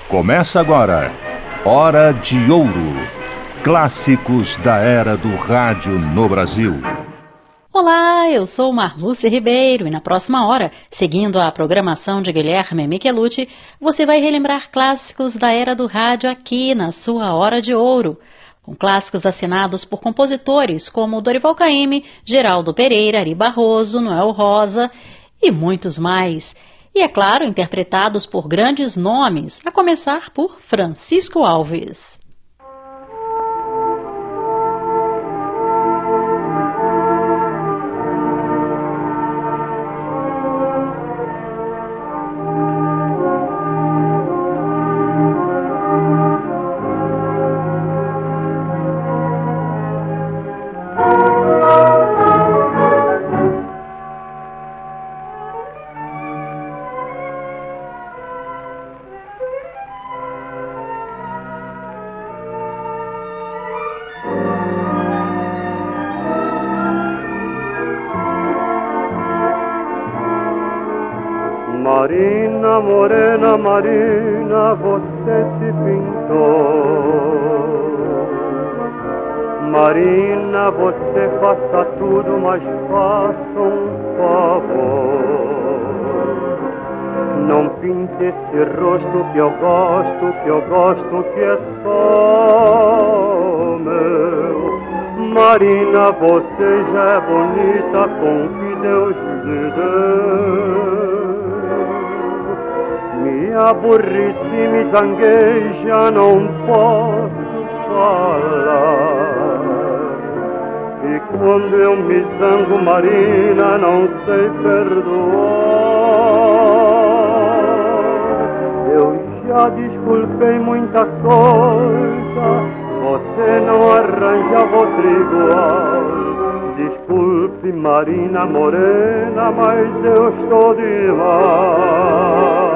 Começa agora, Hora de Ouro. Clássicos da era do rádio no Brasil. Olá, eu sou Marluce Ribeiro e na próxima hora, seguindo a programação de Guilherme Michelucci, você vai relembrar clássicos da era do rádio aqui na sua Hora de Ouro, com clássicos assinados por compositores como Dorival Caymmi, Geraldo Pereira, Ari Barroso, Noel Rosa e muitos mais. E, é claro, interpretados por grandes nomes, a começar por Francisco Alves. Marina, morena, Marina, você se pintou. Marina, você faça tudo, mas faça um favor. Não pinte esse rosto que eu gosto, que é só meu. Marina, você já é bonita com o que Deus lhe deu. Me aborreci, me zanguei, já não posso falar. E quando eu me zango, Marina, não sei perdoar. Eu já desculpei muita coisa, você não arranjava outra igual. Desculpe, Marina morena, mas eu estou de mal.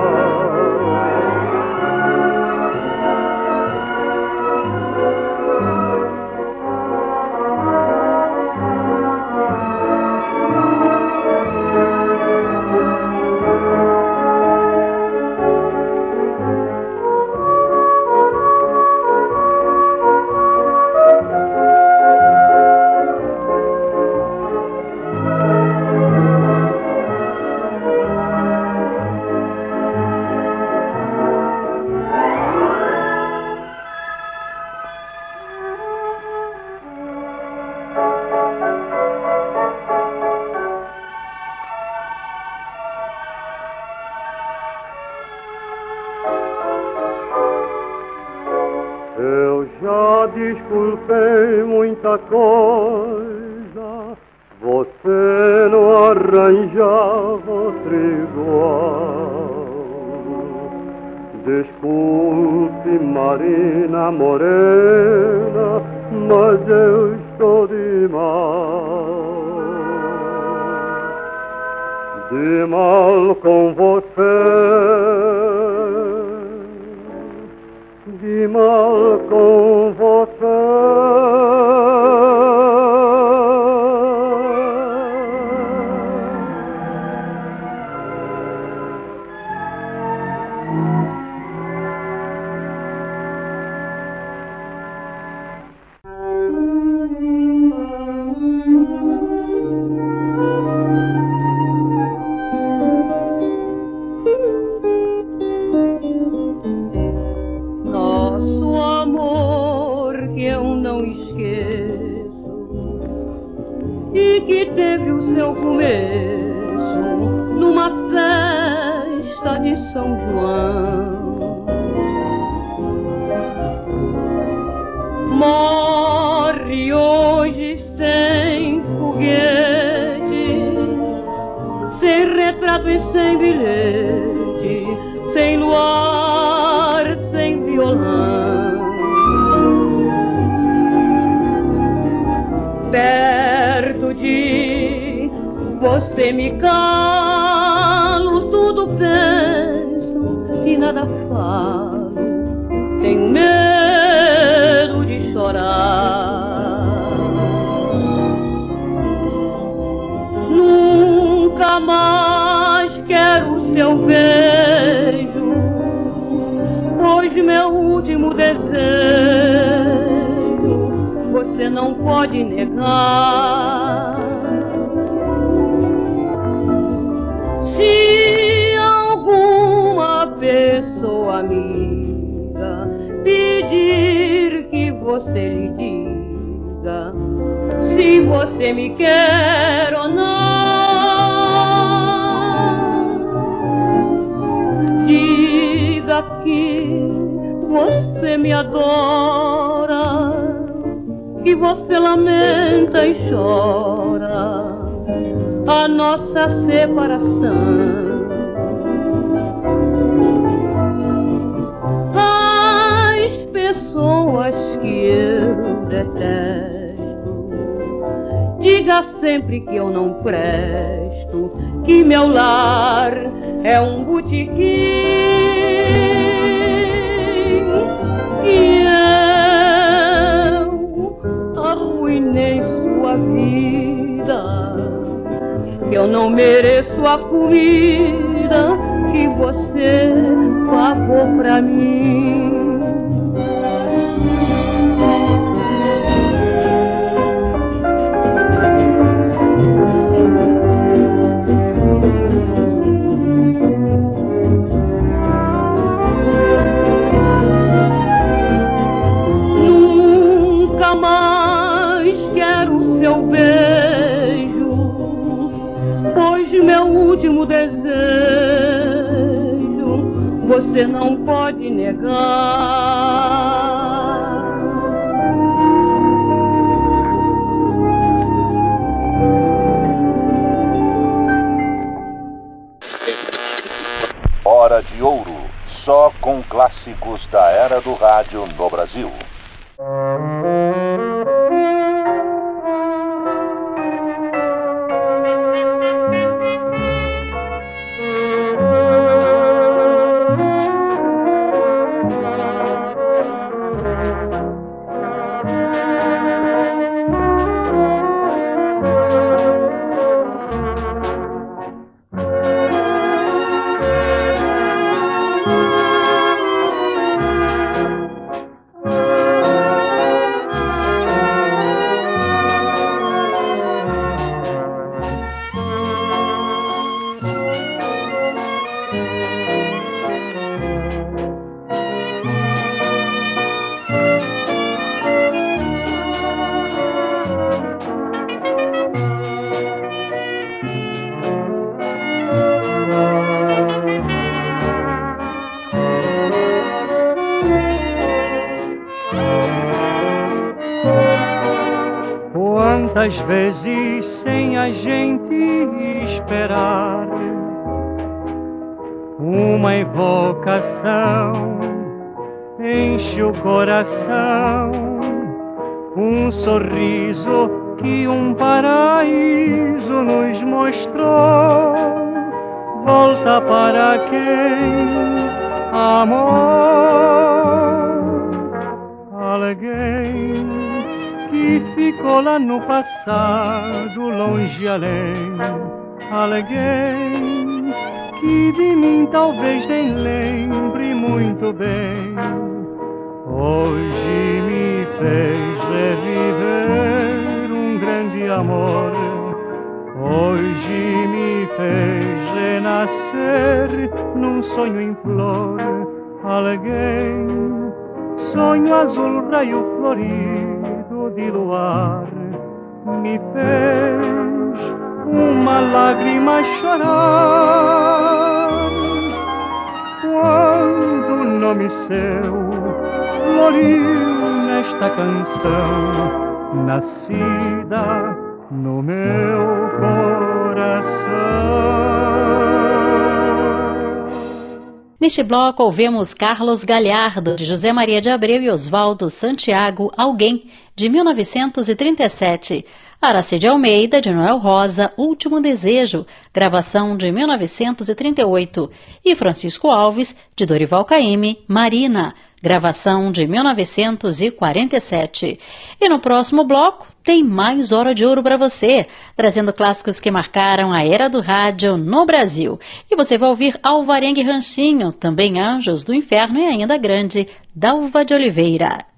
Eu já desculpei muita coisa, você não arranjava outra igual. Desculpe, Marina morena, mas eu estou de mal com você. De mal com você. Morre hoje sem foguete, sem retrato e sem bilhete, sem luar, sem violão. Perto de você me calo, tudo penso e nada falo. Tenho medo de chorar. Nunca mais quero seu beijo, meu último desejo você não pode negar. Se alguma pessoa amiga pedir que você lhe diga se você me quer ou não, diga que você me adora, que você lamenta e chora a nossa separação. As pessoas que eu detesto, diga sempre que eu não presto, que meu lar é um botequim, que eu arruinei sua vida, que eu não mereço a comida que você pagou pra mim. Nunca mais quero seu beijo, pois meu último desejo você não pode negar. Hora de Ouro, só com clássicos da era do rádio no Brasil. Quantas vezes sem a gente esperar uma evocação enche o coração, um sorriso que um paraíso nos mostrou, volta para quem amou alguém que ficou lá no passado, longe além, alguém que de mim talvez nem lembre muito bem. Hoje me fez reviver um grande amor, hoje me fez renascer num sonho em flor, alguém, sonho azul, raio florido de luar, me fez uma lágrima chorar quando o nome seu floriu nesta canção, nascida no meu coração. Neste bloco ouvimos Carlos Galhardo, de José Maria de Abreu, e Oswaldo Santiago, Alguém, de 1937. Aracide Almeida, de Noel Rosa, Último Desejo, gravação de 1938. E Francisco Alves, de Dorival Caymmi, Marina, gravação de 1947. E no próximo bloco tem mais Hora de Ouro para você, trazendo clássicos que marcaram a era do rádio no Brasil. E você vai ouvir Alvarenga e Ranchinho, também Anjos do Inferno e ainda Grande, Dalva de Oliveira.